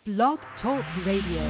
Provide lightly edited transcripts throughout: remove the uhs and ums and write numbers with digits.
Blog Talk Radio.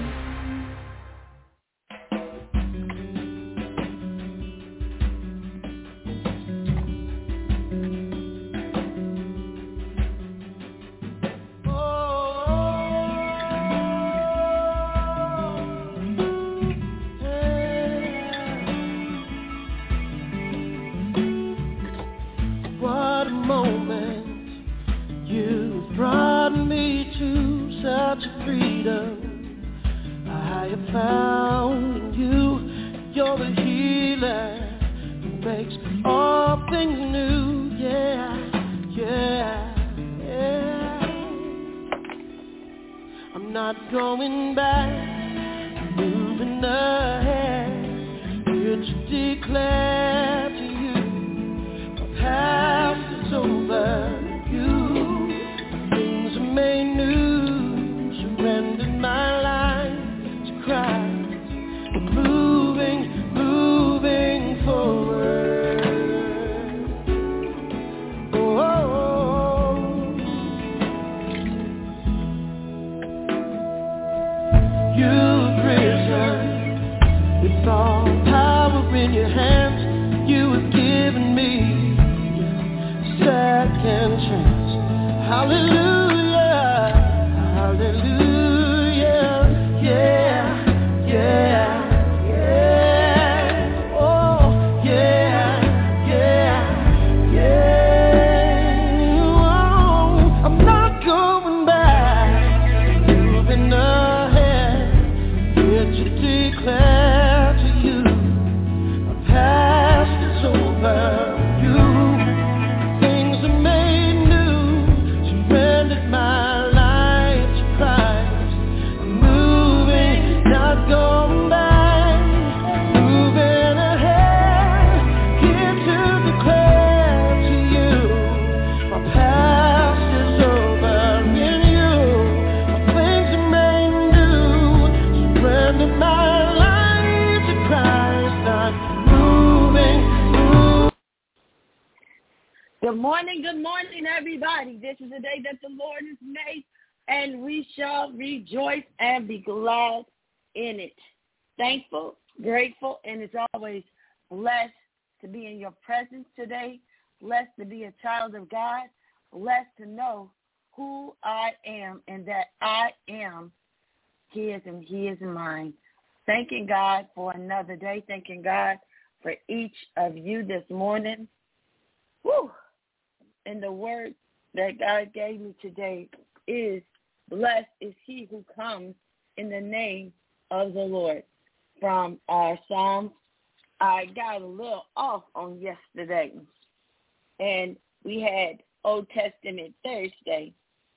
Good morning, everybody. This is the day that the Lord has made, and we shall rejoice and be glad in it. Thankful, grateful, and it's always blessed to be in your presence today, blessed to be a child of God, blessed to know who I am and that I am His and He is mine. Thanking God for another day, thanking God for each of you this morning. Woo! And the word that God gave me today is, blessed is he who comes in the name of the Lord. From our Psalms, I got a little off on yesterday, and we had Old Testament Thursday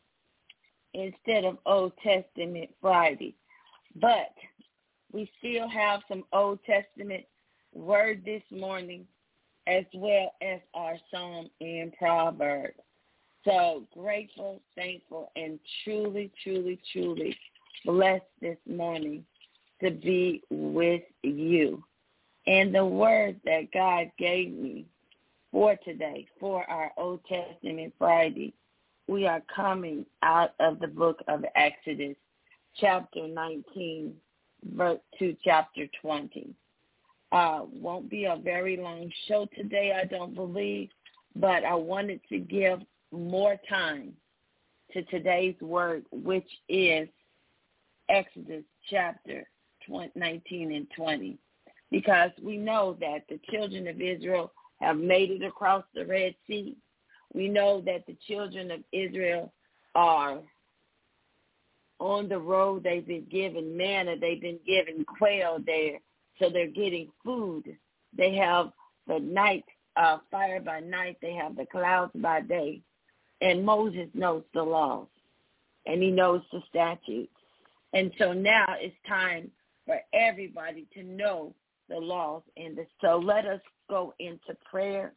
instead of Old Testament Friday. But we still have some Old Testament word this morning, as well as our Psalm and Proverbs. So grateful, thankful, and truly, truly, truly blessed this morning to be with you. And the word that God gave me for today, for our Old Testament Friday, we are coming out of the book of Exodus, chapter 19, verse to chapter 20. Won't be a very long show today, I don't believe, but I wanted to give more time to today's word, which is Exodus chapter 19 and 20, because we know that the children of Israel have made it across the Red Sea. We know that the children of Israel are on the road. They've been given manna. They've been given quail there. So they're getting food. They have the night, fire by night. They have the clouds by day. And Moses knows the laws, and he knows the statutes. And so now it's time for everybody to know the laws. So let us go into prayer.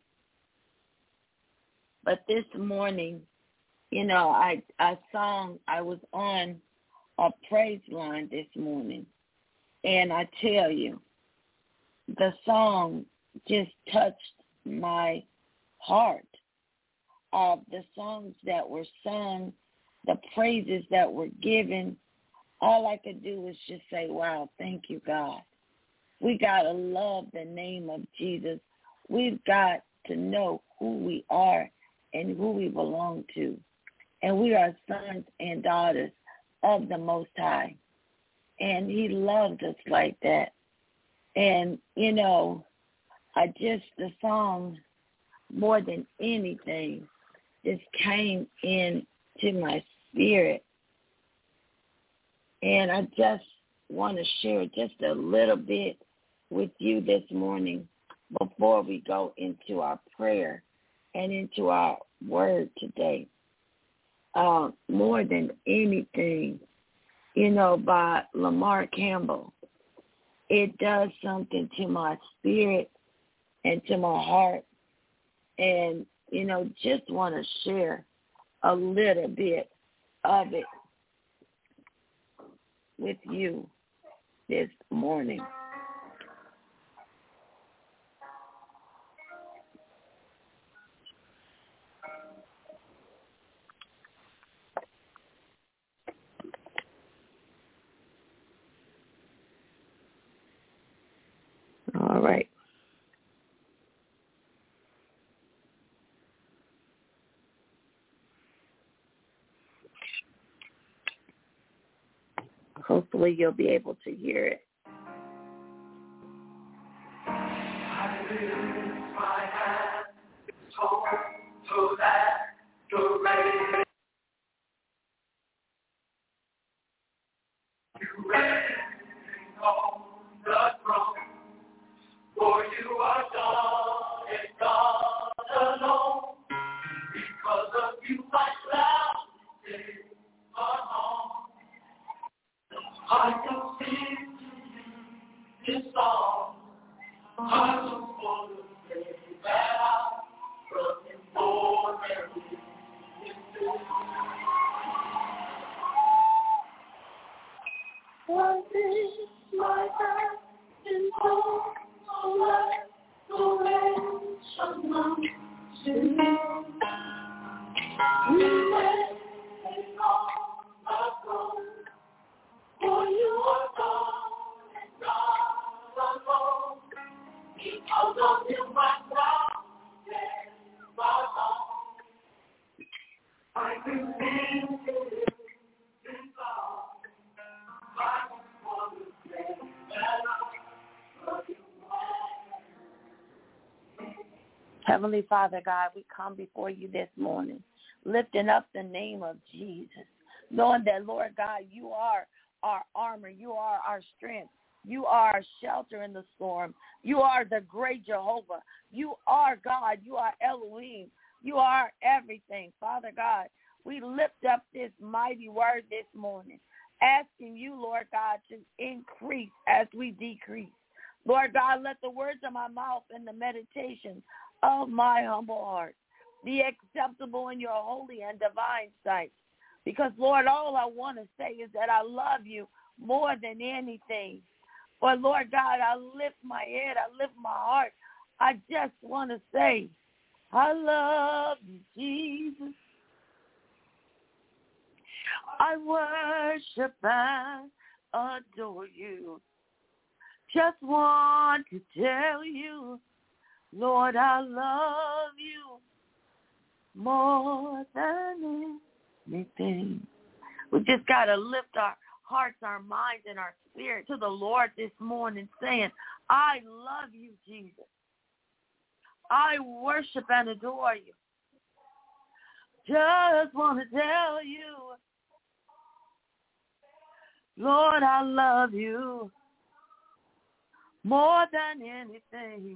But this morning, I was on a praise line this morning. And I tell you, the song just touched my heart. The songs that were sung, the praises that were given, all I could do is just say, wow, thank you, God. We got to love the name of Jesus. We've got to know who we are and who we belong to. And we are sons and daughters of the Most High. And he loved us like that. And, the song, more than anything, just came into my spirit. And I just want to share just a little bit with you this morning before we go into our prayer and into our word today. More than anything, by Lamar Campbell. It does something to my spirit and to my heart. And, just want to share a little bit of it with you this morning. All right. Hopefully you'll be able to hear it. I lift my hand to that direction. You reign on the throne, for you are God and God alone. Because of you, my clouds days are home. I can sing to you this song. I just want to say that I love you more than you do. What is my hand in all adoration unto you? You reign on the throne, for you are God and God alone. Because of you, my crown is my home. I can sing to you this song. I just want to say that I love you more. Heavenly Father God, we come before you this morning, lifting up the name of Jesus, knowing that, Lord God, you are our armor, you are our strength. You are a shelter in the storm. You are the great Jehovah. You are God. You are Elohim. You are everything. Father God, we lift up this mighty word this morning, asking you, Lord God, to increase as we decrease. Lord God, let the words of my mouth and the meditation of my humble heart be acceptable in your holy and divine sight. Because, Lord, all I want to say is that I love you more than anything. But, Lord God, I lift my head, I lift my heart. I just want to say, I love you, Jesus. I worship and adore you. Just want to tell you, Lord, I love you more than anything. We just got to lift our hearts, our minds, and our spirit to the Lord this morning, saying, I love you, Jesus. I worship and adore you. Just want to tell you, Lord, I love you more than anything.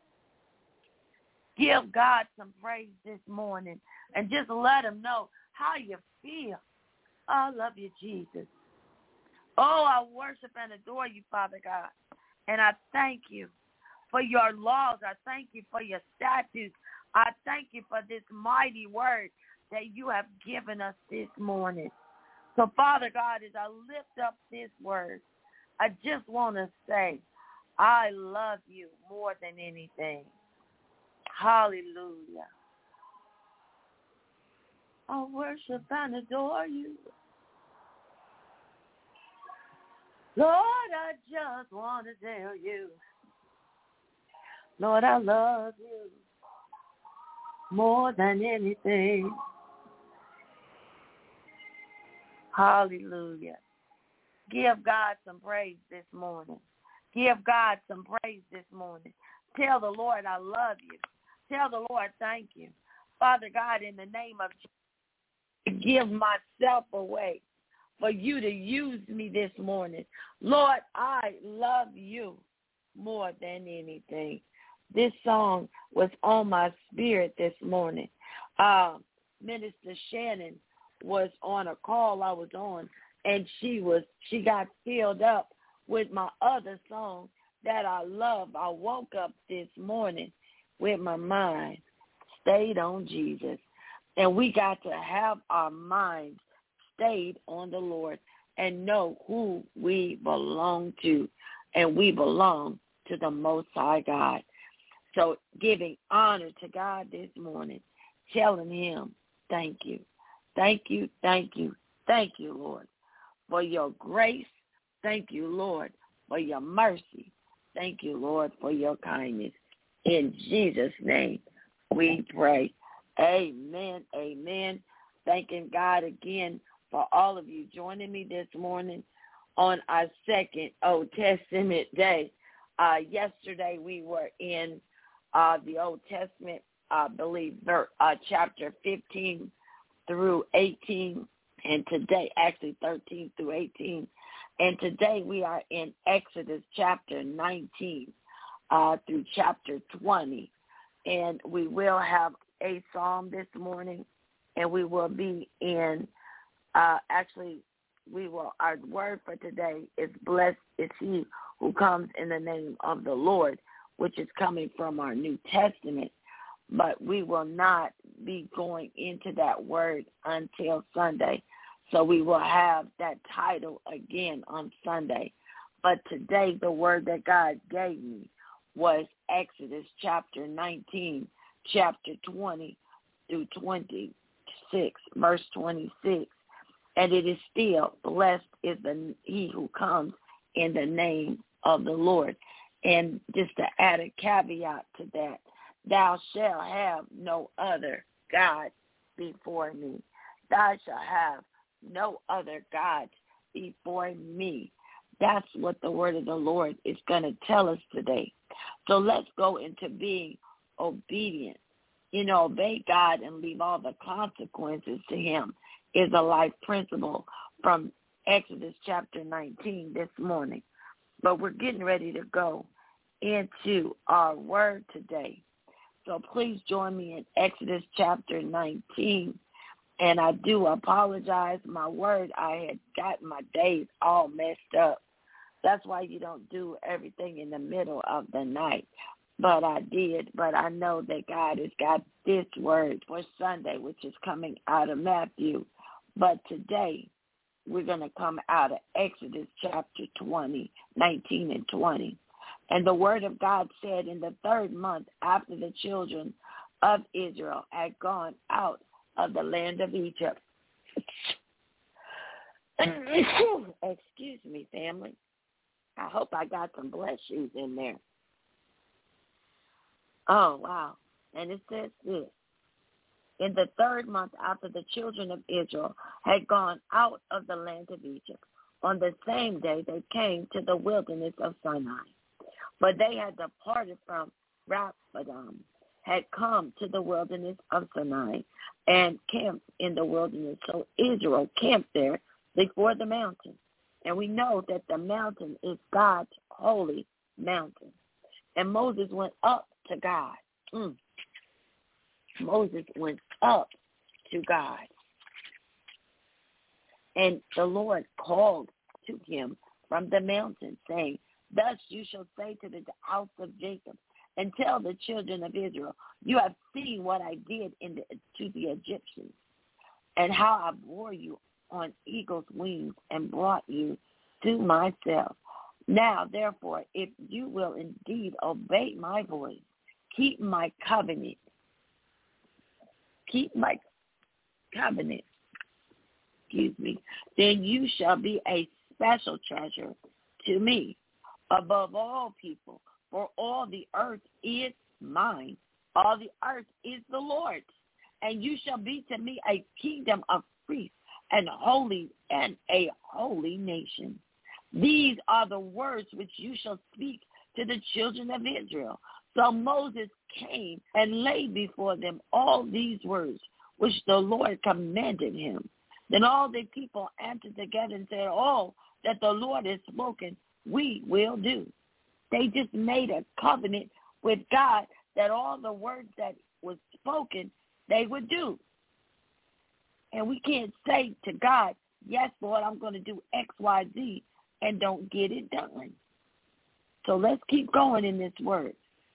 Give God some praise this morning and just let him know how you feel. I love you, Jesus. Oh, I worship and adore you, Father God. And I thank you for your laws. I thank you for your statutes. I thank you for this mighty word that you have given us this morning. So, Father God, as I lift up this word, I just want to say, I love you more than anything. Hallelujah. I worship and adore you. Lord, I just want to tell you, Lord, I love you more than anything. Hallelujah. Give God some praise this morning. Give God some praise this morning. Tell the Lord I love you. Tell the Lord thank you. Father God, in the name of Jesus, give myself away for you to use me this morning. Lord, I love you more than anything. This song was on my spirit this morning. Minister Shannon was on a call I was on, and she got filled up with my other song that I love. I woke up this morning with my mind stayed on Jesus. And we got to have our minds stayed on the Lord and know who we belong to. And we belong to the Most High God. So giving honor to God this morning, telling him, thank you. Thank you, thank you, thank you, Lord, for your grace. Thank you, Lord, for your mercy. Thank you, Lord, for your kindness. In Jesus' name we pray. Amen, amen. Thanking God again for all of you joining me this morning on our second Old Testament day. Yesterday we were in the Old Testament, I believe, chapter 15 through 18, and today, actually 13 through 18. And today we are in Exodus chapter 19 through chapter 20. And we will have a psalm this morning, and we will be in, our word for today is blessed is he who comes in the name of the Lord, which is coming from our New Testament. But we will not be going into that word until Sunday. So we will have that title again on Sunday. But today the word that God gave me was Exodus chapter 19, chapter 20 through 26, verse 26. And it is still, blessed is he who comes in the name of the Lord. And just to add a caveat to that, thou shalt have no other God before me. Thou shalt have no other gods before me. That's what the word of the Lord is going to tell us today. So let's go into being obedient. Obey God and leave all the consequences to him is a life principle from Exodus chapter 19 this morning. But we're getting ready to go into our word today. So please join me in Exodus chapter 19. And I do apologize. My word, I had gotten my days all messed up. That's why you don't do everything in the middle of the night. But I did. But I know that God has got this word for Sunday, which is coming out of Matthew. But today, we're going to come out of Exodus chapter 20, 19 and 20. And the word of God said, in the third month after the children of Israel had gone out of the land of Egypt. Excuse me, family. I hope I got some bless shoes in there. Oh, wow. And it says this. In the third month after the children of Israel had gone out of the land of Egypt, on the same day they came to the wilderness of Sinai. For they had departed from Rephidim, had come to the wilderness of Sinai, and camped in the wilderness. So Israel camped there before the mountain. And we know that the mountain is God's holy mountain. And Moses went up to God. Moses went up to God. And the Lord called to him from the mountain, saying, thus you shall say to the house of Jacob, and tell the children of Israel, you have seen what I did to the Egyptians, and how I bore you on eagle's wings and brought you to myself. Now, therefore, if you will indeed obey my voice, keep my covenant, then you shall be a special treasure to me above all people, for all the earth is mine. All the earth is the Lord's, and you shall be to me a kingdom of priests and a holy nation. These are the words which you shall speak to the children of Israel. So Moses came and laid before them all these words which the Lord commanded him. Then all the people answered together and said, all that the Lord has spoken, we will do. They just made a covenant with God that all the words that was spoken, they would do. And we can't say to God, yes, Lord, I'm going to do X, Y, Z, and don't get it done. So let's keep going in this word.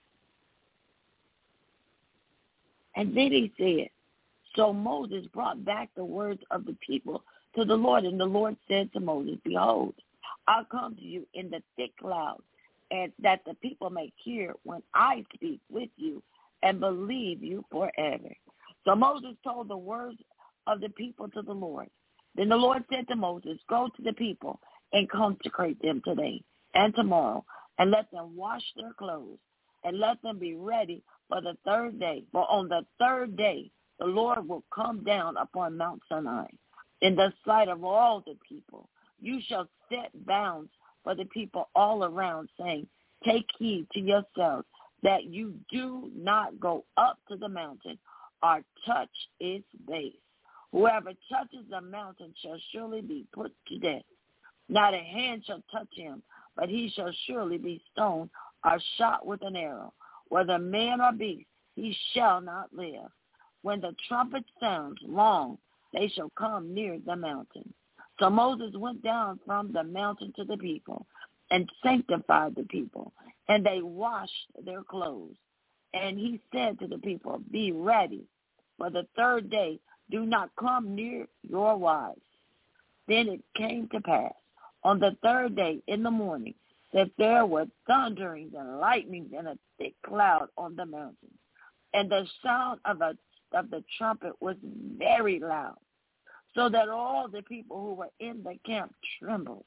And then he said, so Moses brought back the words of the people to the Lord, and the Lord said to Moses, behold, I'll come to you in the thick clouds, and that the people may hear when I speak with you and believe you forever. So Moses told the words of the people to the Lord. Then the Lord said to Moses, go to the people and consecrate them today and tomorrow, and let them wash their clothes, and let them be ready for the third day. For on the third day the Lord will come down upon Mount Sinai in the sight of all the people. You shall set bounds for the people all around, saying, take heed to yourselves that you do not go up to the mountain or touch its base. Whoever touches the mountain shall surely be put to death. Not a hand shall touch him, but he shall surely be stoned or shot with an arrow. Whether man or beast, he shall not live. When the trumpet sounds long, they shall come near the mountain. So Moses went down from the mountain to the people and sanctified the people, and they washed their clothes. And he said to the people, be ready, for the third day do not come near your wives. Then it came to pass on the third day in the morning that there were thunderings and lightnings and a thick cloud on the mountain. And the sound of the trumpet was very loud, so that all the people who were in the camp trembled.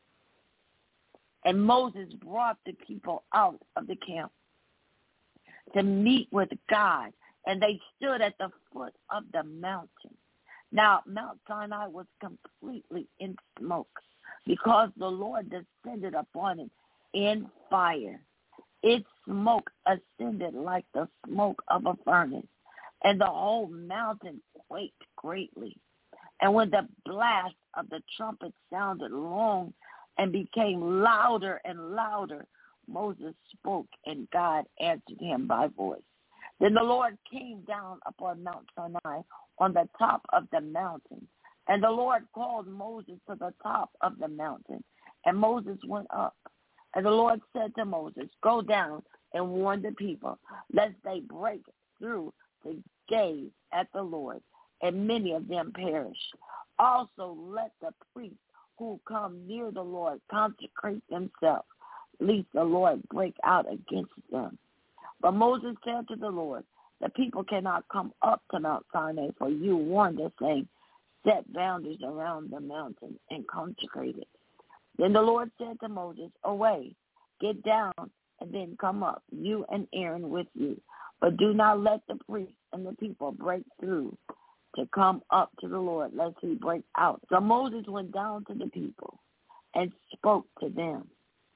And Moses brought the people out of the camp to meet with God, and they stood at the foot of the mountain. Now, Mount Sinai was completely in smoke, because the Lord descended upon it in fire. Its smoke ascended like the smoke of a furnace, and the whole mountain quaked greatly. And when the blast of the trumpet sounded long and became louder and louder, Moses spoke, and God answered him by voice. Then the Lord came down upon Mount Sinai on the top of the mountain. And the Lord called Moses to the top of the mountain. And Moses went up. And the Lord said to Moses, go down and warn the people, lest they break through to gaze at the Lord, and many of them perish. Also let the priests who come near the Lord consecrate themselves, lest the Lord break out against them. But Moses said to the Lord, the people cannot come up to Mount Sinai, for you warned us, saying, set boundaries around the mountain and consecrate it. Then the Lord said to Moses, away, get down, and then come up, you and Aaron with you. But do not let the priests and the people break through to come up to the Lord, lest he break out. So Moses went down to the people and spoke to them.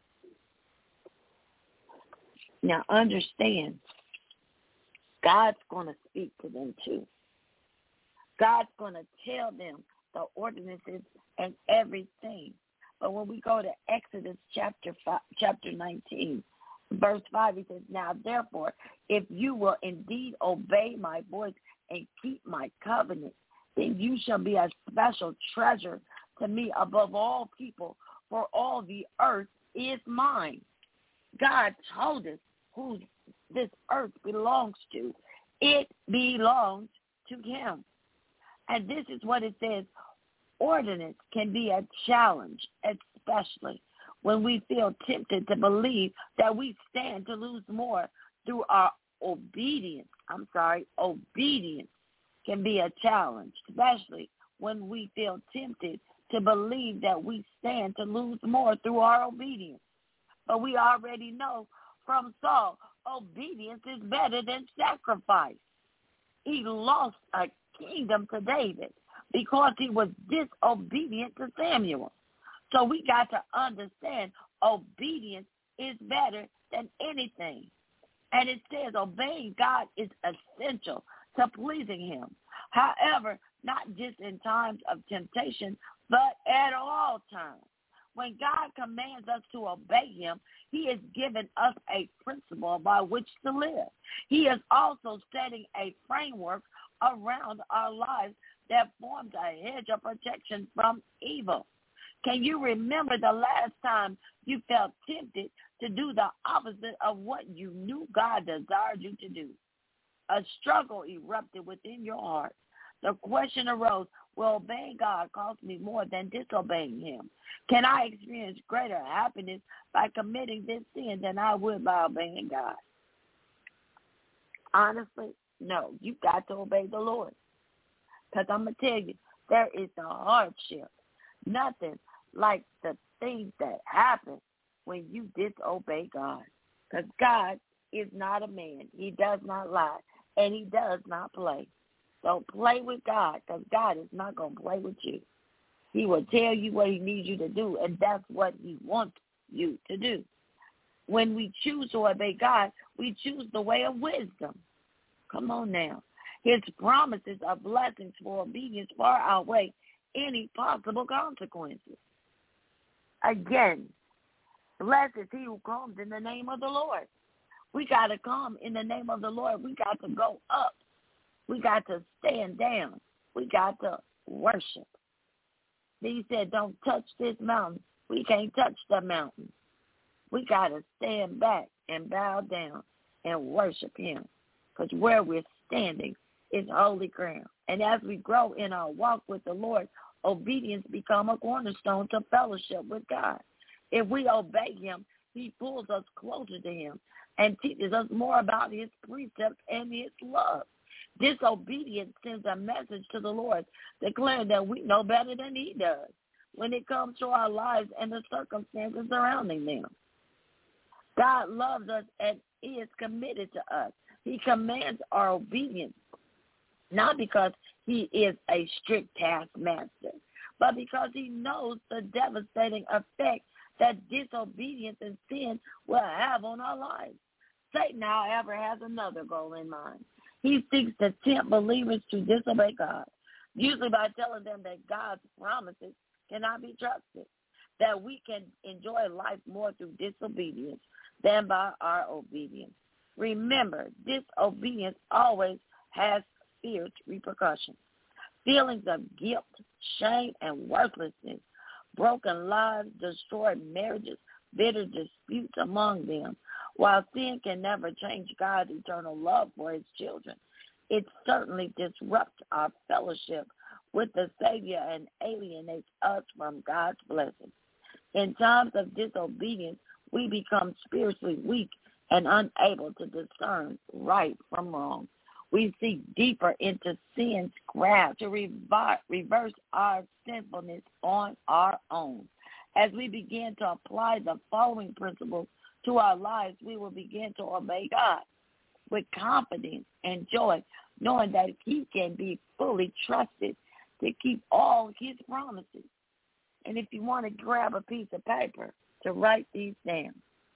Now understand, God's going to speak to them too. God's going to tell them the ordinances and everything. But when we go to Exodus chapter 19, verse 5, he says, now therefore, if you will indeed obey my voice and keep my covenant, then you shall be a special treasure to me above all people, for all the earth is mine. God told us who this earth belongs to. It belongs to him. And this is what it says. Ordinance can be a challenge, especially when we feel tempted to believe that we stand to lose more through our obedience. Obedience can be a challenge, especially when we feel tempted to believe that we stand to lose more through our obedience. But we already know from Saul, obedience is better than sacrifice. He lost a kingdom to David because he was disobedient to Samuel. So we got to understand obedience is better than anything. And it says obeying God is essential to pleasing him. However, not just in times of temptation, but at all times. When God commands us to obey him, he has given us a principle by which to live. He is also setting a framework around our lives that forms a hedge of protection from evil. Can you remember the last time you felt tempted to do the opposite of what you knew God desired you to do? A struggle erupted within your heart. The question arose, will obeying God cost me more than disobeying him? Can I experience greater happiness by committing this sin than I would by obeying God? Honestly, no. You've got to obey the Lord. Because I'm going to tell you, there is a hardship. Nothing like the things that happen when you disobey God. Because God is not a man. He does not lie. And he does not play. Don't play with God, because God is not going to play with you. He will tell you what he needs you to do, and that's what he wants you to do. When we choose to obey God, we choose the way of wisdom. Come on now. His promises are blessings for obedience far outweigh any possible consequences. Again, blessed is he who comes in the name of the Lord. We got to come in the name of the Lord. We got to go up. We got to stand down. We got to worship. He said, don't touch this mountain. We can't touch the mountain. We got to stand back and bow down and worship him, because where we're standing is holy ground. And as we grow in our walk with the Lord, obedience become a cornerstone to fellowship with God. If we obey him, he pulls us closer to him and teaches us more about his precepts and his love. Disobedience sends a message to the Lord declaring that we know better than he does when it comes to our lives and the circumstances surrounding them. God loves us and is committed to us. He commands our obedience, not because he is a strict taskmaster, but because he knows the devastating effect that disobedience and sin will have on our lives. Satan, however, has another goal in mind. He seeks to tempt believers to disobey God, usually by telling them that God's promises cannot be trusted, that we can enjoy life more through disobedience than by our obedience. Remember, disobedience always has fierce repercussions. Feelings of guilt, shame, and worthlessness, broken lives, destroyed marriages, bitter disputes among them. While sin can never change God's eternal love for his children, it certainly disrupts our fellowship with the Savior and alienates us from God's blessings. In times of disobedience, we become spiritually weak and unable to discern right from wrong. We seek deeper into sin's grasp to reverse our sinfulness on our own. As we begin to apply the following principles to our lives, we will begin to obey God with confidence and joy, knowing that he can be fully trusted to keep all his promises. And if you want to grab a piece of paper to write these down.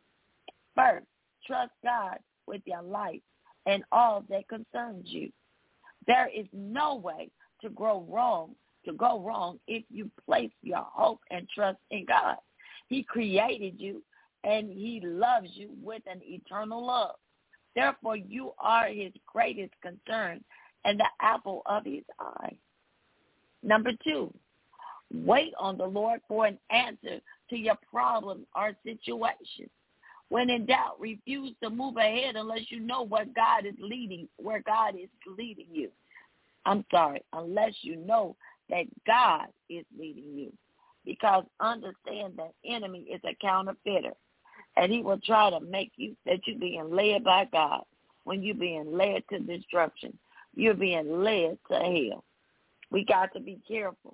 First, trust God with your life and all that concerns you. There is no way to go wrong if you place your hope and trust in God. He created you and he loves you with an eternal love. Therefore, you are his greatest concern and the apple of his eye. Number 2, wait on the Lord for an answer to your problem or situation. When in doubt, refuse to move ahead unless you know where God is leading you. Unless you know that God is leading you. Because understand that enemy is a counterfeiter. And he will try to make you that you're being led by God when you're being led to destruction. You're being led to hell. We got to be careful.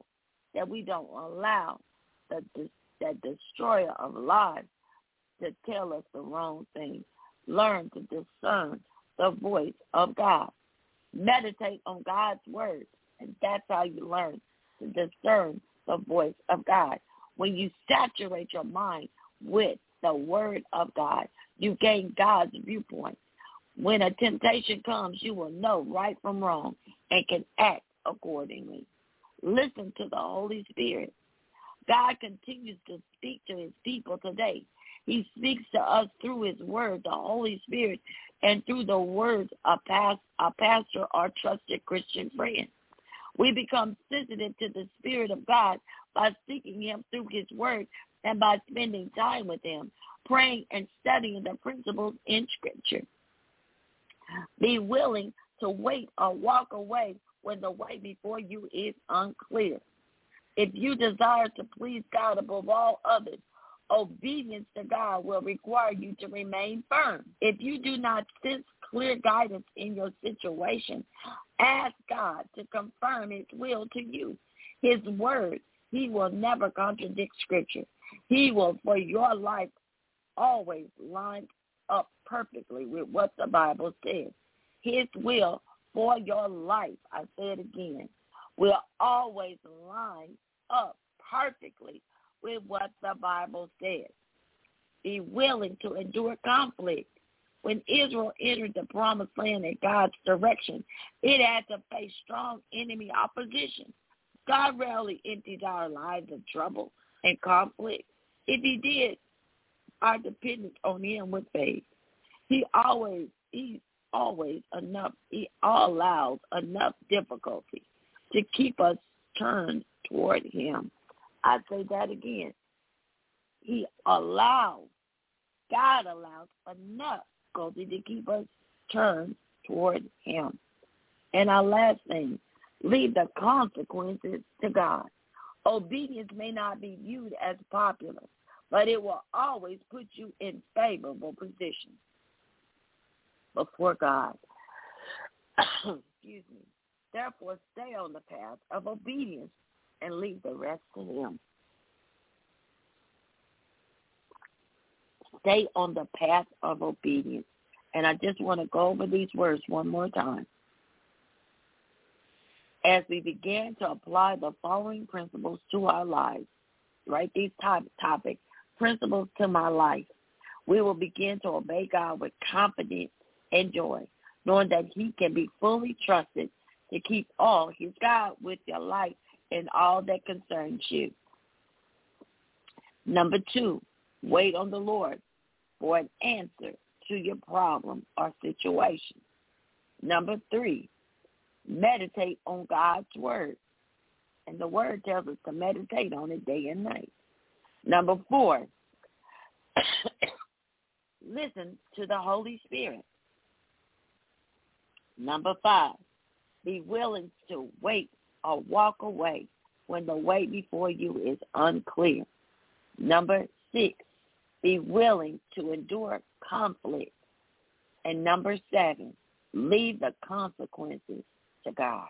that we don't allow that destroyer of lives to tell us the wrong thing. Learn to discern the voice of God. Meditate on God's word, and that's how you learn to discern the voice of God. When you saturate your mind with the word of God, you gain God's viewpoint. When a temptation comes, you will know right from wrong and can act accordingly. Listen to the Holy Spirit. God continues to speak to his people today. He speaks to us through his word, the Holy Spirit, and through the words of a pastor or trusted Christian friend. We become sensitive to the Spirit of God by seeking him through his word and by spending time with him, praying and studying the principles in Scripture. Be willing to wait or walk away when the way before you is unclear. If you desire to please God above all others, obedience to God will require you to remain firm. If you do not sense clear guidance in your situation, ask God to confirm his will to you. His word, he will never contradict Scripture. He will, for your life, always line up perfectly with what the Bible says. His will for your life, I say it again, will always line up perfectly with what the Bible says. Be willing to endure conflict. When Israel entered the promised land in God's direction, it had to face strong enemy opposition. God rarely empties our lives of trouble and conflict. If he did, our dependence on him would fade. He always allows enough difficulty to keep us turned toward him. I say that again. God allows enough difficulty to keep us turned toward him. And our last thing, leave the consequences to God. Obedience may not be viewed as popular, but it will always put you in favorable position before God. Excuse me. Therefore, stay on the path of obedience and leave the rest to him. Stay on the path of obedience. And I just want to go over these words one more time. As we begin to apply the following principles to our lives, write these topics, principles to my life, we will begin to obey God with confidence and joy, knowing that he can be fully trusted to keep all his God with your life and all that concerns you. Number 2, wait on the Lord for an answer to your problem or situation. Number 3, meditate on God's word. And the word tells us to meditate on it day and night. Number 4, listen to the Holy Spirit. Number 5, be willing to wait or walk away when the way before you is unclear. Number 6, be willing to endure conflict. And number 7, leave the consequences to God.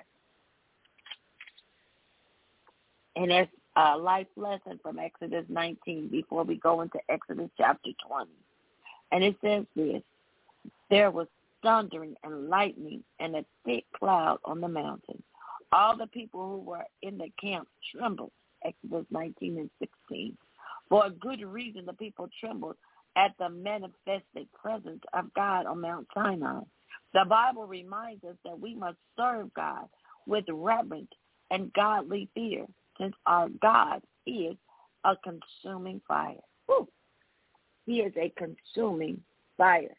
And that's a life lesson from Exodus 19 before we go into Exodus chapter 20. And it says this: there was thundering and lightning and a thick cloud on the mountain. All the people who were in the camp trembled, Exodus 19 and 16. For a good reason, the people trembled at the manifested presence of God on Mount Sinai. The Bible reminds us that we must serve God with reverence and godly fear, since our God is a consuming fire. Woo. He is a consuming fire.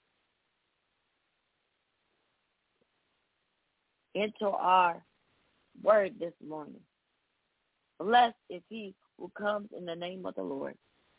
Into our word this morning. Blessed is he who comes in the name of the Lord.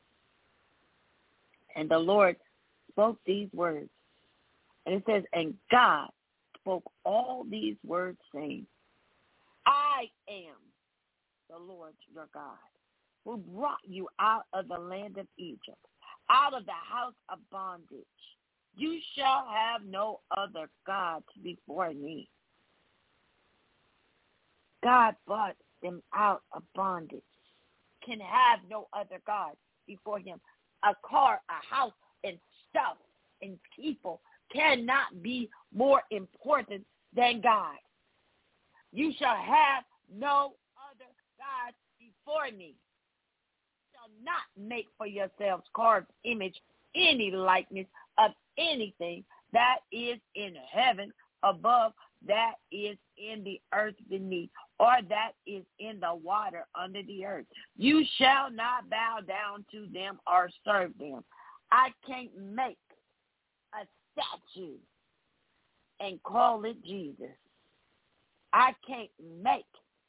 And the Lord spoke these words. And it says, and God spoke all these words, saying, I am the Lord your God, who brought you out of the land of Egypt, out of the house of bondage. You shall have no other gods before me. God brought them out of bondage. Can have no other God before him. A car, a house, and stuff and people cannot be more important than God. You shall have no other gods before me. You shall not make for yourselves carved image, any likeness of anything that is in heaven above, that is in the earth beneath, or that is in the water under the earth. You shall not bow down to them or serve them. I can't make a statue and call it Jesus. I can't make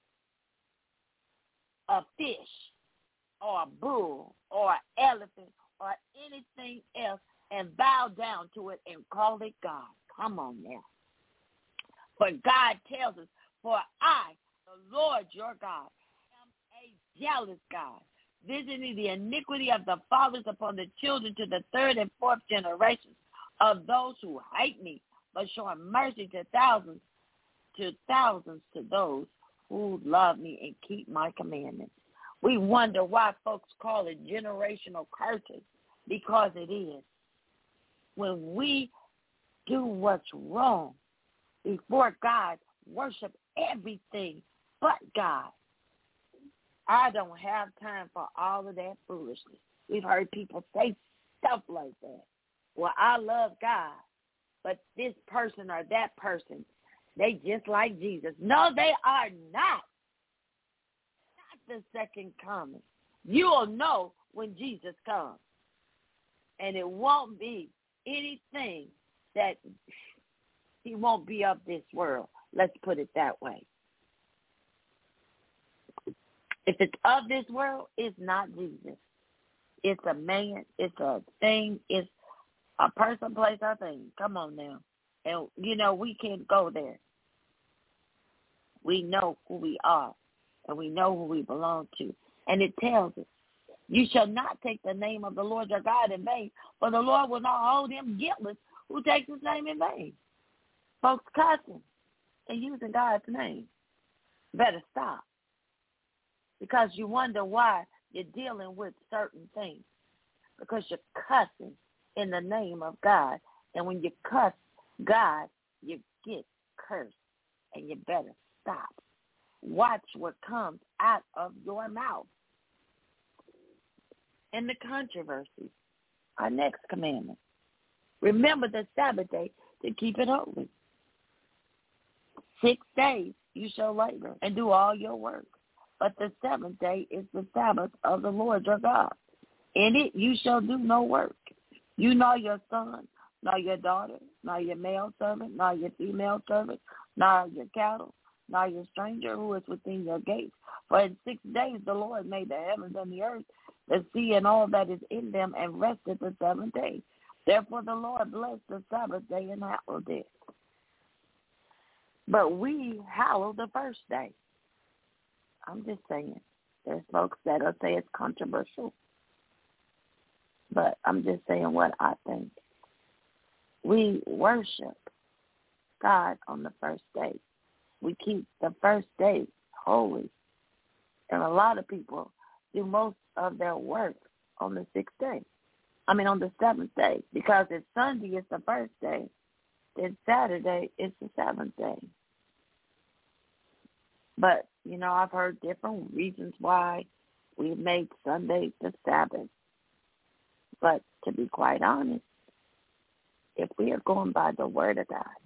a fish or a bull or an elephant or anything else and bow down to it and call it God. Come on now. But God tells us, for I, the Lord your God, am a jealous God, visiting the iniquity of the fathers upon the children to the third and fourth generations of those who hate me, but showing mercy to thousands to those who love me and keep my commandments. We wonder why folks call it generational curses, because it is. When we do what's wrong before God, worship everything but God. I don't have time for all of that foolishness. We've heard people say stuff like that. Well, I love God, but this person or that person, they just like Jesus. No, they are not. Not the second coming. You'll know when Jesus comes. And it won't be anything that he won't be of this world. Let's put it that way. If it's of this world, it's not Jesus. It's a man. It's a thing. It's a person, place, or thing. Come on now. And, we can't go there. We know who we are, and we know who we belong to. And it tells us, you shall not take the name of the Lord your God in vain, for the Lord will not hold him guiltless who takes his name in vain. Folks cussing and using God's name. Better stop. Because you wonder why you're dealing with certain things. Because you're cussing in the name of God. And when you cuss God, you get cursed. And you better stop. Watch what comes out of your mouth. And the controversy. Our next commandment. Remember the Sabbath day to keep it holy. 6 days you shall labor and do all your work. But the seventh day is the Sabbath of the Lord your God. In it you shall do no work. You nor your son, nor your daughter, nor your male servant, nor your female servant, nor your cattle, nor your stranger who is within your gates. For in 6 days the Lord made the heavens and the earth, the sea and all that is in them, and rested the seventh day. Therefore the Lord blessed the Sabbath day and hallowed it. But we hallow the first day. I'm just saying. There's folks that'll say it's controversial. But I'm just saying what I think. We worship God on the first day. We keep the first day holy. And a lot of people do most of their work on the sixth day. On the seventh day. Because if Sunday is the first day, then Saturday is the seventh day. But, I've heard different reasons why we made Sunday the Sabbath. But to be quite honest, if we are going by the Word of God,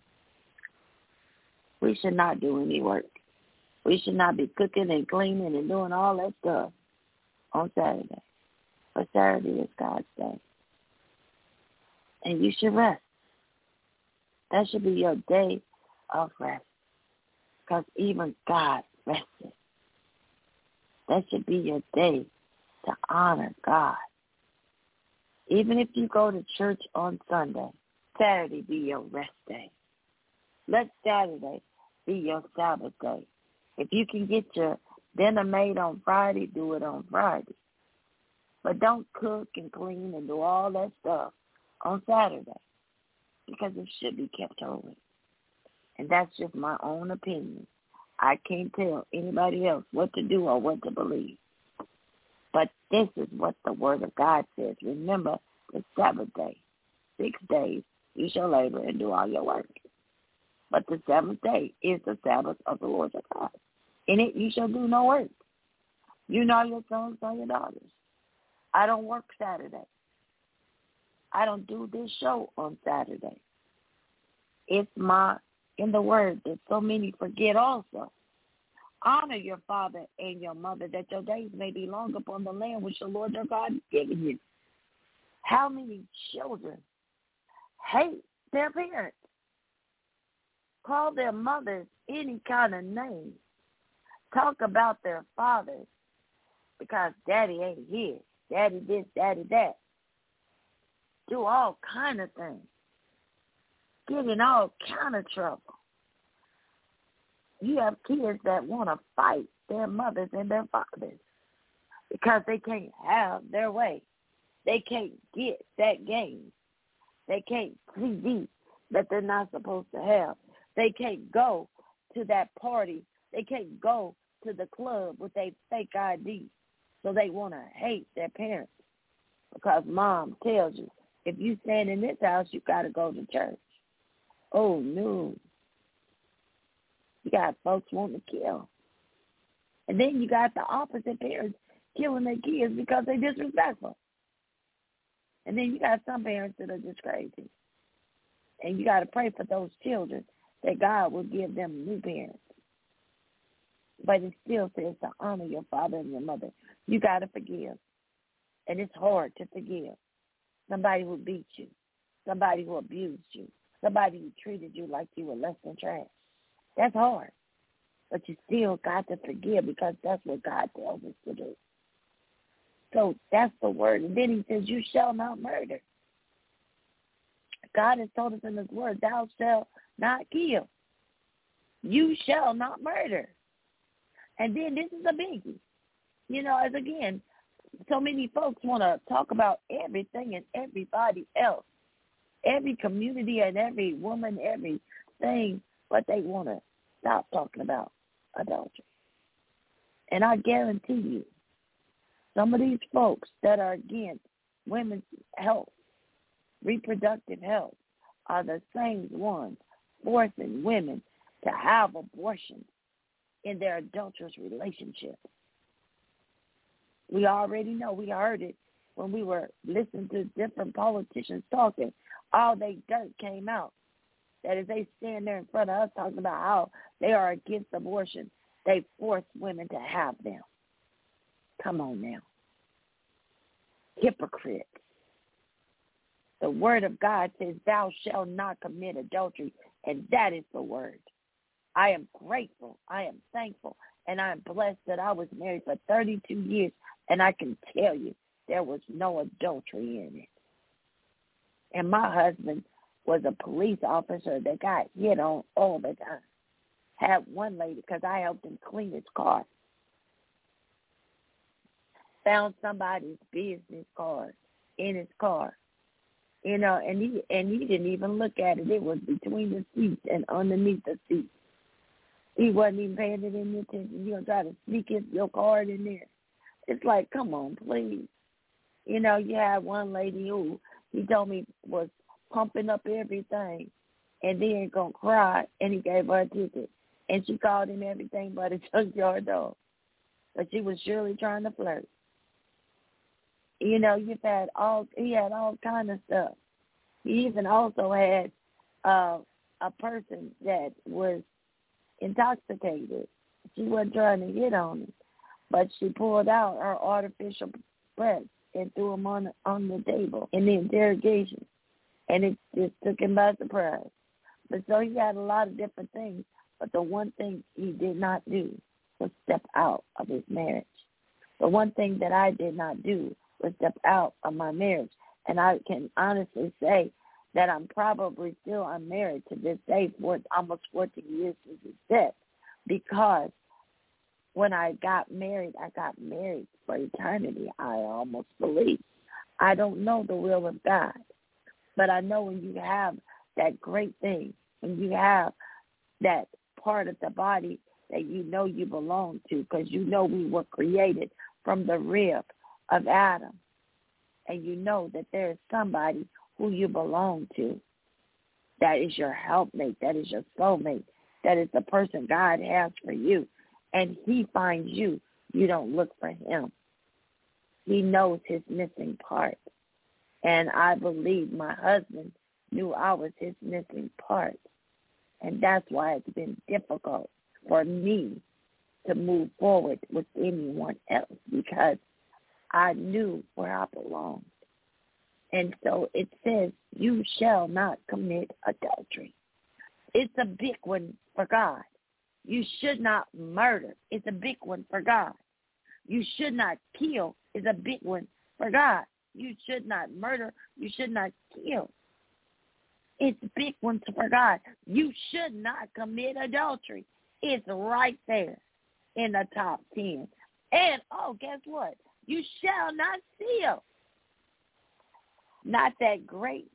we should not do any work. We should not be cooking and cleaning and doing all that stuff on Saturday. But Saturday is God's day. And you should rest. That should be your day of rest. Because even God rested. That should be your day to honor God. Even if you go to church on Sunday, Saturday be your rest day. Let Saturday be your Sabbath day. If you can get your dinner made on Friday, do it on Friday. But don't cook and clean and do all that stuff on Saturday, because it should be kept holy. And that's just my own opinion. I can't tell anybody else what to do or what to believe. But this is what the Word of God says. Remember the Sabbath day. 6 days you shall labor and do all your work. But the seventh day is the Sabbath of the Lord your God. In it you shall do no work. You know your sons and your daughters. I don't work Saturday. I don't do this show on Saturday. It's in the Word that so many forget also. Honor your father and your mother, that your days may be long upon the land which the Lord your God has given you. How many children hate their parents? Call their mothers any kind of name. Talk about their fathers because daddy ain't here. Daddy this, daddy that. Do all kind of things. Get in all kind of trouble. You have kids that want to fight their mothers and their fathers because they can't have their way. They can't get that game. They can't TV that they're not supposed to have. They can't go to that party. They can't go to the club with their fake ID. So they want to hate their parents because mom tells you, if you stand in this house, you got to go to church. Oh, no. You got folks wanting to kill. And then you got the opposite parents killing their kids because they're disrespectful. And then you got some parents that are just crazy. And you got to pray for those children that God will give them new parents. But it still says to honor your father and your mother. You got to forgive. And it's hard to forgive. Somebody who beat you. Somebody who abused you. Somebody who treated you like you were less than trash. That's hard. But you still got to forgive because that's what God tells us to do. So that's the word. And then he says, you shall not murder. God has told us in his word, thou shalt not kill. You shall not murder. And then this is a biggie. You know, as again, so many folks want to talk about everything and everybody else. Every community and every woman, everything, but they want to stop talking about adultery. And I guarantee you, some of these folks that are against women's health, reproductive health, are the same ones forcing women to have abortions in their adulterous relationship. We already know, we heard it when we were listening to different politicians talking. All they dirt came out. That as they stand there in front of us talking about how they are against abortion, they force women to have them. Come on now. Hypocrites. The word of God says, thou shalt not commit adultery, and that is the word. I am grateful. I am thankful, and I am blessed that I was married for 32 years, and I can tell you there was no adultery in it. And my husband was a police officer that got hit on all the time. Had one lady, because I helped him clean his car, found somebody's business card in his car. You know, and he didn't even look at it. It was between the seats and underneath the seats. He wasn't even paying it any attention. You're going to try to sneak your card in there. It's like, come on, please. You know, you had one lady who he told me was pumping up everything and then going to cry, and he gave her a ticket. And she called him everything but a junkyard dog. But she was surely trying to flirt. You know, he had all kind of stuff. He even also had a person that was intoxicated. She wasn't trying to hit on him, but she pulled out her artificial breasts and threw them on the table in the interrogation, and it just took him by surprise. But so he had a lot of different things, but the one thing he did not do was step out of his marriage. The one thing that I did not do was step out of my marriage, and I can honestly say that I'm probably still unmarried to this day for almost 14 years since his death, because when I got married for eternity, I almost believe. I don't know the will of God, but I know when you have that great thing, when you have that part of the body that you know you belong to, because you know we were created from the rib of Adam. And you know that there is somebody who you belong to. That is your helpmate. That is your soulmate. That is the person God has for you. And he finds you. You don't look for him. He knows his missing part. And I believe my husband knew I was his missing part. And that's why it's been difficult for me to move forward with anyone else, because I knew where I belonged. And so it says, you shall not commit adultery. It's a big one for God. You should not murder. It's a big one for God. You should not kill. It's a big one for God. You should not murder. You should not kill. It's big ones for God. You should not commit adultery. It's right there in the top 10. And, guess what? You shall not steal. Not that grape.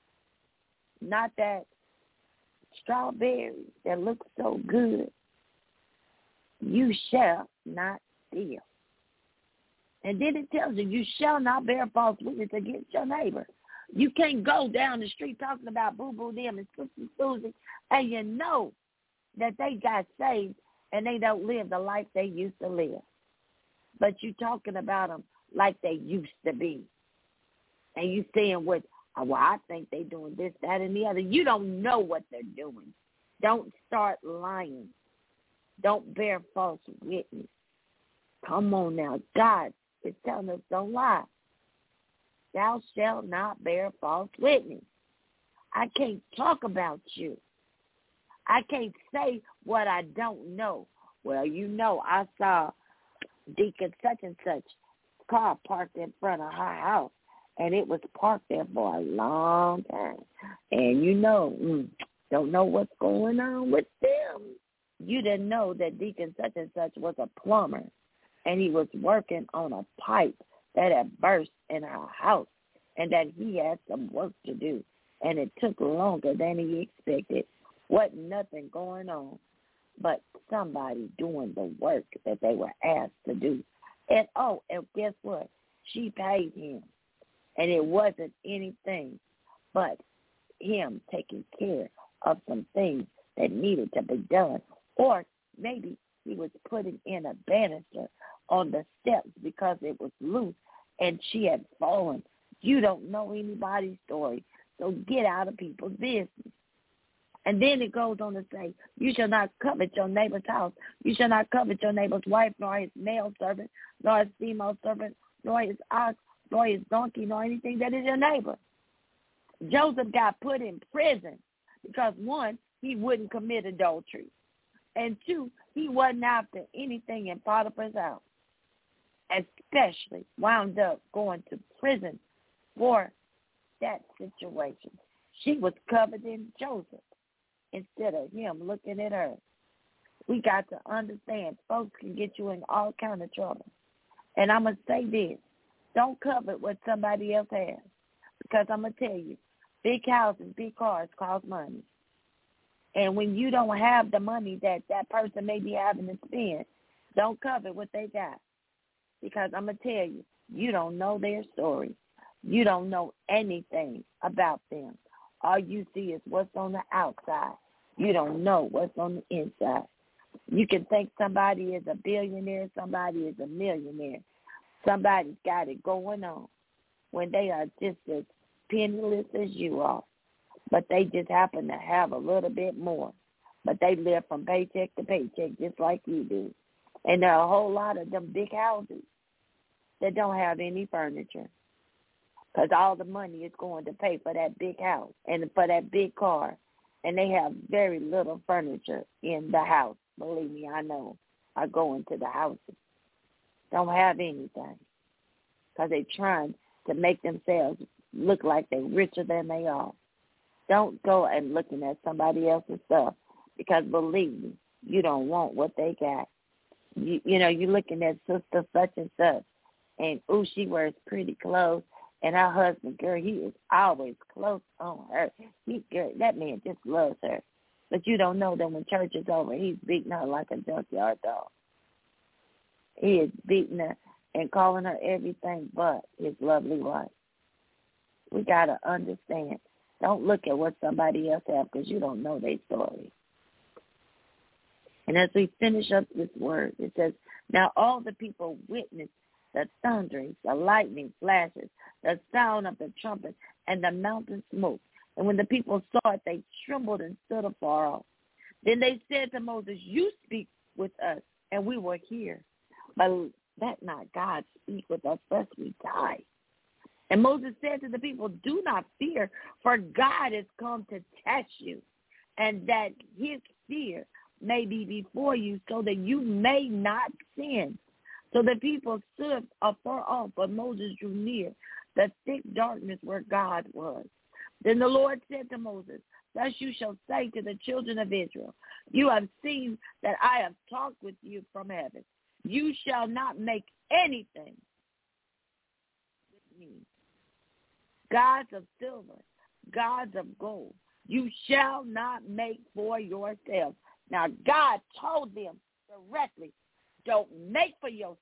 Not that strawberry that looks so good. You shall not steal. And then it tells you, you shall not bear false witness against your neighbor. You can't go down the street talking about boo-boo them and Sister Susie, and you know that they got saved and they don't live the life they used to live. But you talking about them like they used to be. And you saying I think they doing this, that, and the other. You don't know what they're doing. Don't start lying. Don't bear false witness. Come on now. God is telling us don't lie. Thou shalt not bear false witness. I can't talk about you. I can't say what I don't know. Well, I saw Deacon such and such car parked in front of her house, and it was parked there for a long time. And don't know what's going on with them. You didn't know that Deacon such and such was a plumber, and he was working on a pipe that had burst in our house, and that he had some work to do, and it took longer than he expected. Wasn't nothing going on but somebody doing the work that they were asked to do. And guess what? She paid him, and it wasn't anything but him taking care of some things that needed to be done. Or maybe he was putting in a banister on the steps because it was loose and she had fallen. You don't know anybody's story, so get out of people's business. And then it goes on to say, you shall not covet your neighbor's house. You shall not covet your neighbor's wife, nor his male servant, nor his female servant, nor his ox, nor his donkey, nor anything that is your neighbor. Joseph got put in prison because, one, he wouldn't commit adultery. And two, he wasn't after anything in Potiphar's house, especially wound up going to prison for that situation. She was coveting Joseph instead of him looking at her. We got to understand folks can get you in all kind of trouble. And I'm going to say this. Don't covet what somebody else has, because I'm going to tell you, big houses, big cars cost money. And when you don't have the money that that person may be having to spend, don't covet what they got. Because I'm going to tell you, you don't know their story. You don't know anything about them. All you see is what's on the outside. You don't know what's on the inside. You can think somebody is a billionaire, somebody is a millionaire. Somebody's got it going on when they are just as penniless as you are. But they just happen to have a little bit more. But they live from paycheck to paycheck just like you do. And there are a whole lot of them big houses that don't have any furniture, because all the money is going to pay for that big house and for that big car. And they have very little furniture in the house. Believe me, I know. I go into the houses. Don't have anything, because they're trying to make themselves look like they're richer than they are. Don't go and looking at somebody else's stuff, because believe me, you don't want what they got. You're looking at sister such and such, and she wears pretty clothes, and her husband, girl, he is always close on her. That man just loves her. But you don't know that when church is over, he's beating her like a junkyard dog. He is beating her and calling her everything but his lovely wife. We got to understand. Don't look at what somebody else has because you don't know their story. And as we finish up this word, it says, now all the people witnessed the thunderings, the lightning flashes, the sound of the trumpet, and the mountain smoke. And when the people saw it, they trembled and stood afar off. Then they said to Moses, you speak with us, and we will hear. But let not God speak with us, lest we die. And Moses said to the people, do not fear, for God has come to test you, and that his fear may be before you, so that you may not sin. So the people stood afar off, but Moses drew near the thick darkness where God was. Then the Lord said to Moses, thus you shall say to the children of Israel, you have seen that I have talked with you from heaven. You shall not make anything with me, gods of silver, gods of gold. You shall not make for yourselves. Now, God told them directly, don't make for yourself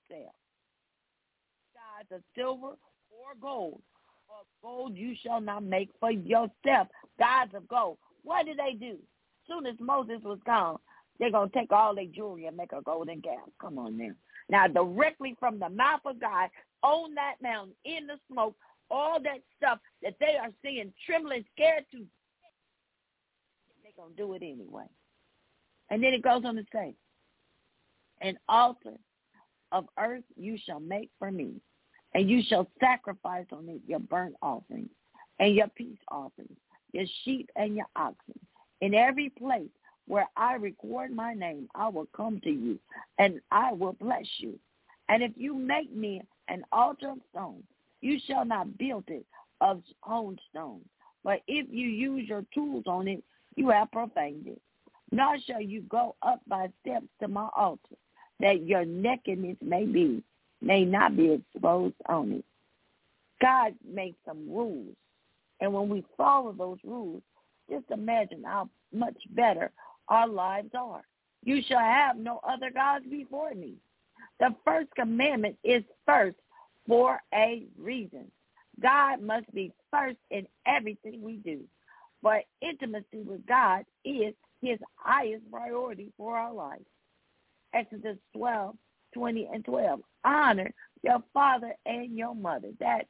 gods of silver or gold. Of gold you shall not make for yourself gods of gold. What did they do? As soon as Moses was gone, they're going to take all their jewelry and make a golden gown. Come on now. Now, directly from the mouth of God, on that mountain, in the smoke, all that stuff that they are seeing, trembling, scared to death, they're going to do it anyway. And then it goes on to say, an altar of earth you shall make for me, and you shall sacrifice on it your burnt offerings and your peace offerings, your sheep and your oxen. In every place where I record my name, I will come to you, and I will bless you. And if you make me an altar of stone, you shall not build it of honed stones. But if you use your tools on it, you have profaned it. Nor shall you go up by steps to my altar, that your nakedness may not be exposed on it. God makes some rules. And when we follow those rules, just imagine how much better our lives are. You shall have no other gods before me. The first commandment is first for a reason. God must be first in everything we do. But intimacy with God is his highest priority for our life. Exodus 12:20 and 12. Honor your father and your mother. That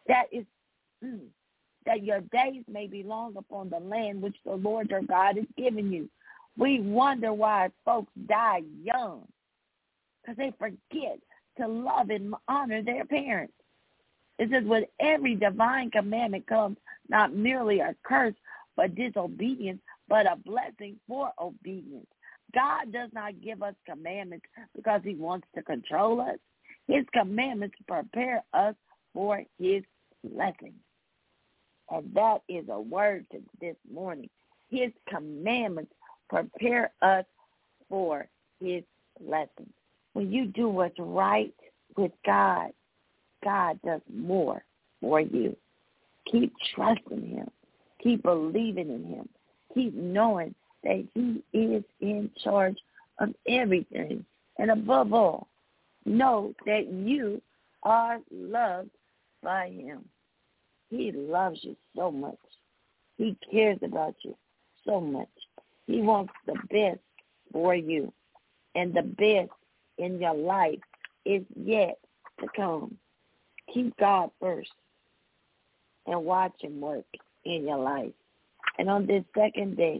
your days may be long upon the land which the Lord your God has given you. We wonder why folks die young, because they forget to love and honor their parents. It says, with every divine commandment comes not merely a curse, but disobedience, but a blessing for obedience. God does not give us commandments because he wants to control us. His commandments prepare us for his blessing. And that is a word to this morning. His commandments prepare us for his blessing. When you do what's right with God, God does more for you. Keep trusting him. Keep believing in him. Keep knowing that he is in charge of everything. And above all, know that you are loved by him. He loves you so much. He cares about you so much. He wants the best for you. And the best in your life is yet to come. Keep God first and watch him work in your life. And on this second day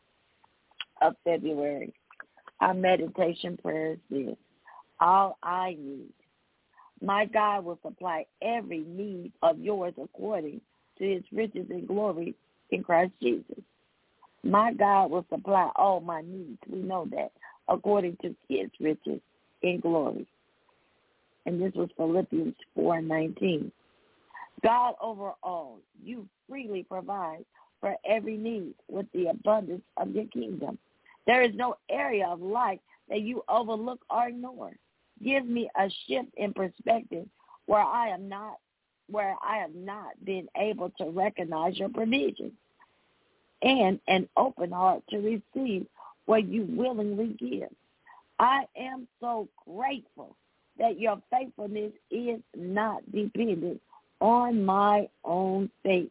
of February, our meditation prayer is this: all I need. My God will supply every need of yours according to his riches and glory in Christ Jesus. My God will supply all my needs. We know that, according to his riches in glory. And this was Philippians 4:19. God overall, you freely provide for every need with the abundance of your kingdom. There is no area of life that you overlook or ignore. Give me a shift in perspective where I have not been able to recognize your provision. and an open heart to receive what you willingly give. I am so grateful that your faithfulness is not dependent on my own faith.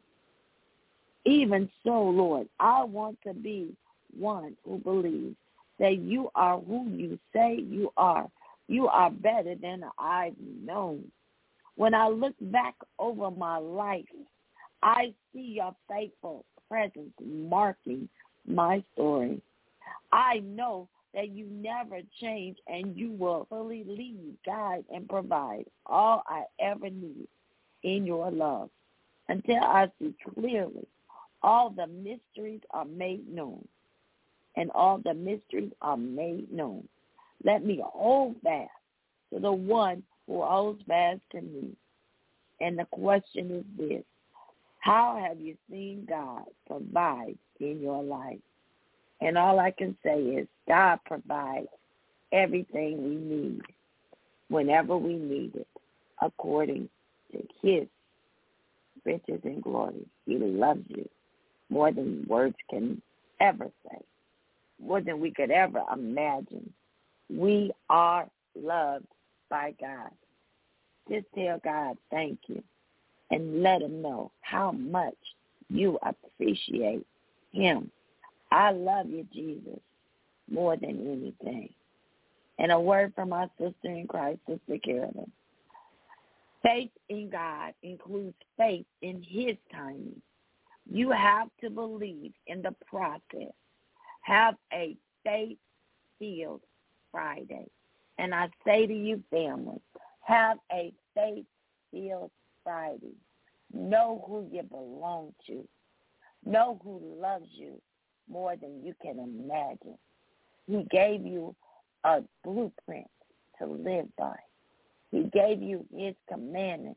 Even so, Lord, I want to be one who believes that you are who you say you are. You are better than I've known. When I look back over my life, I see your faithful presence marking my story. I know that you never change, and you will fully lead, guide, and provide all I ever need in your love. Until I see clearly, all the mysteries are made known, and all the mysteries are made known. Let me hold fast to the one who holds fast to me. And the question is this: how have you seen God provide in your life? And all I can say is God provides everything we need whenever we need it, according to his riches and glory. He loves you more than words can ever say, more than we could ever imagine. We are loved by God. Just tell God thank you and let him know how much you appreciate him. I love you, Jesus, more than anything. And a word from our sister in Christ, Sister Carolyn. Faith in God includes faith in his timing. You have to believe in the process. Have a faith-filled Friday. And I say to you, family, have a faith-filled Friday. Know who you belong to. Know who loves you more than you can imagine. He gave you a blueprint to live by. He gave you his commandments,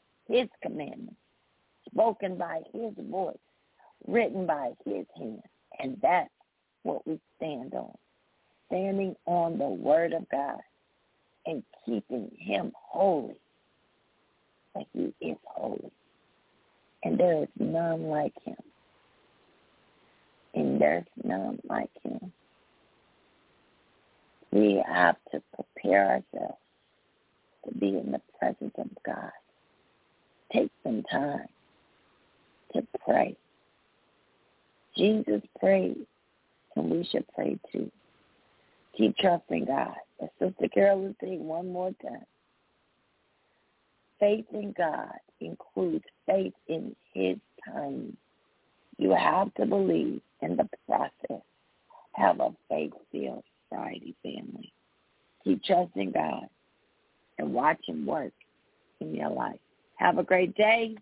spoken by his voice, written by his hand. And that's what we stand on, standing on the word of God and keeping him holy, like he is holy. And there is none like him. And there's none like him. We have to prepare ourselves to be in the presence of God. Take some time to pray. Jesus prayed, and we should pray too. Keep trusting God. As Sister Carolyn said one more time, faith in God includes faith in his timing. You have to believe in the process. Have a faith-filled Friday, family. Keep trusting God and watch him work in your life. Have a great day.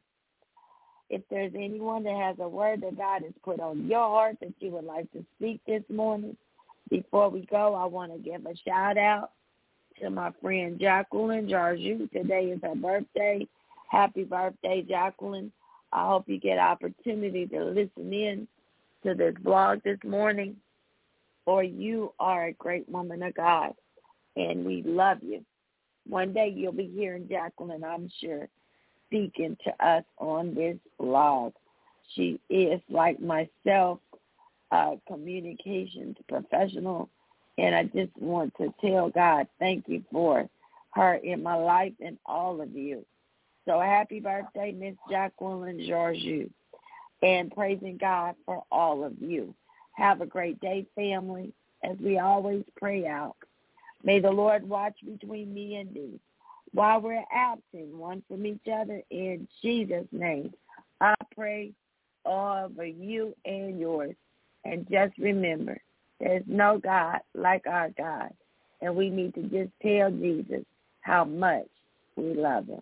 If there's anyone that has a word that God has put on your heart that you would like to speak this morning, before we go, I want to give a shout-out to my friend Jacqueline Jarju. Today is her birthday. Happy birthday, Jacqueline. I hope you get opportunity to listen in to this blog this morning, for you are a great woman of God, and we love you. One day you'll be hearing Jacqueline, I'm sure, speaking to us on this blog. She is, like myself, a communications professional, and I just want to tell God thank you for her in my life and all of you. So happy birthday, Miss Jacqueline Georgiou, and praising God for all of you. Have a great day, family. As we always pray out, may the Lord watch between me and thee while we're absent one from each other. In Jesus' name, I pray over you and yours. And just remember, there's no God like our God, and we need to just tell Jesus how much we love him.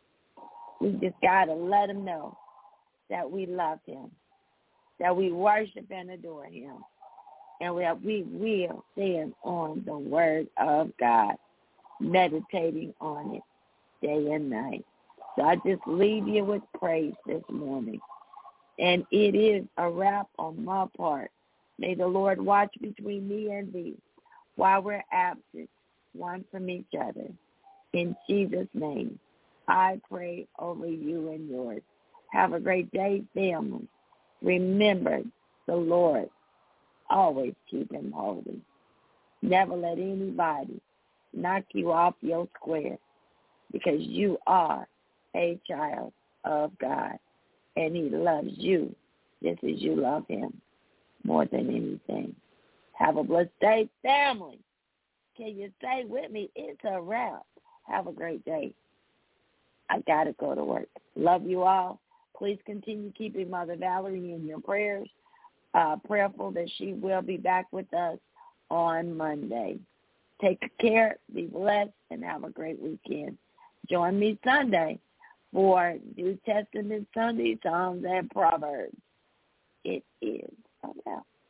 We just got to let him know that we love him, that we worship and adore him, and we will stand on the word of God, meditating on it day and night. So I just leave you with praise this morning. And it is a wrap on my part. May the Lord watch between me and thee while we're absent one from each other. In Jesus' name, I pray over you and yours. Have a great day, family. Remember, the Lord always keep him holy. Never let anybody knock you off your square, because you are a child of God, and he loves you just as you love him more than anything. Have a blessed day, family. Can you stay with me? It's a wrap. Have a great day. I got to go to work. Love you all. Please continue keeping Mother Valerie in your prayers. Prayerful that she will be back with us on Monday. Take care, be blessed, and have a great weekend. Join me Sunday for New Testament Sunday Psalms and Proverbs. It is a wrap.